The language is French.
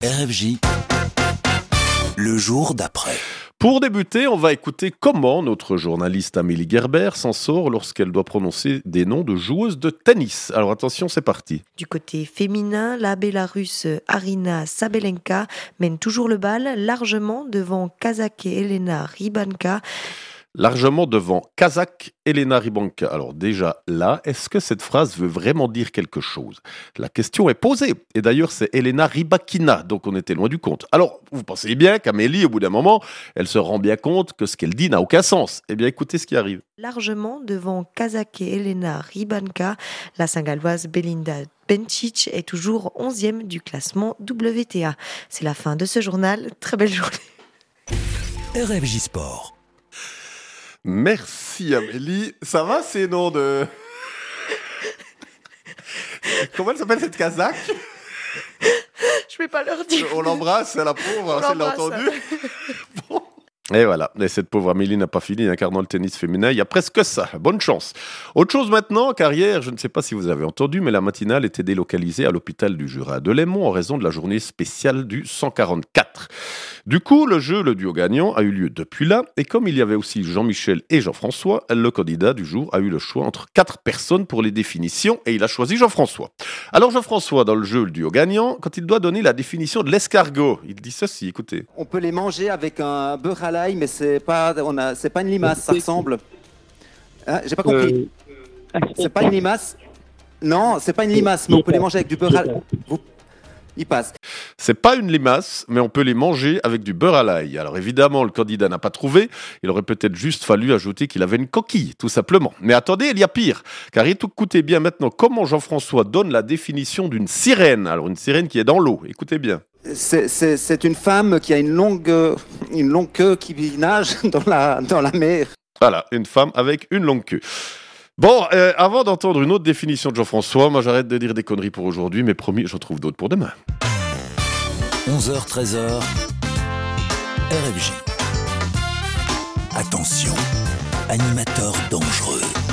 RFJ, le jour d'après. Pour débuter, on va écouter comment notre journaliste Amélie Gerber s'en sort lorsqu'elle doit prononcer des noms de joueuses de tennis. Alors attention, c'est parti. Du côté féminin, la Bélarusse Arina Sabalenka mène toujours le bal, largement devant Kazakh Elena Rybakina. Largement devant Kazakh Elena Rybakina. Alors déjà là, est-ce que cette phrase veut vraiment dire quelque chose ? La question est posée. Et d'ailleurs, c'est Elena Rybakina, donc on était loin du compte. Alors, vous pensez bien qu'Amélie, au bout d'un moment, elle se rend bien compte que ce qu'elle dit n'a aucun sens. Eh bien, écoutez ce qui arrive. Largement devant Kazakh Elena Rybakina, la Saint-Galloise Belinda Bencic est toujours 11e du classement WTA. C'est la fin de ce journal. Très belle journée. RFJ Sport. Merci Amélie. Ça va ces noms de... Comment elle s'appelle cette Kazakh ? Je vais pas leur dire. On l'embrasse, la pauvre, On elle l'a l'embrasse. entendu. Bon. Et voilà, et cette pauvre Amélie n'a pas fini incarnant le tennis féminin, il y a presque ça, bonne chance. Autre chose maintenant, car hier, je ne sais pas si vous avez entendu, mais la matinale était délocalisée à l'hôpital du Jura de Laimont en raison de la journée spéciale du 144. Du coup, le jeu, le duo gagnant, a eu lieu depuis là, et comme il y avait aussi Jean-Michel et Jean-François, le candidat du jour a eu le choix entre 4 personnes pour les définitions, et il a choisi Jean-François. Alors Jean-François, dans le jeu, le duo gagnant, quand il doit donner la définition de l'escargot, il dit ceci, écoutez. On peut les manger avec un beurre à l'ail, mais c'est pas une limace, ça ressemble. Hein, j'ai pas compris. C'est pas une limace. Non, c'est pas une limace, mais on peut les manger avec du beurre à l'ail. Il passe. C'est pas une limace, mais on peut les manger avec du beurre à l'ail. Alors évidemment, le candidat n'a pas trouvé. Il aurait peut-être juste fallu ajouter qu'il avait une coquille, tout simplement. Mais attendez, il y a pire. Car écoutez bien maintenant comment Jean-François donne la définition d'une sirène. Alors une sirène qui est dans l'eau. Écoutez bien. C'est une femme qui a une longue queue qui nage dans la mer. Voilà, une femme avec une longue queue. Bon, avant d'entendre une autre définition de Jean-François, moi j'arrête de dire des conneries pour aujourd'hui, mais promis, j'en trouve d'autres pour demain. 11h, 13h, RFJ. Attention, animateur dangereux.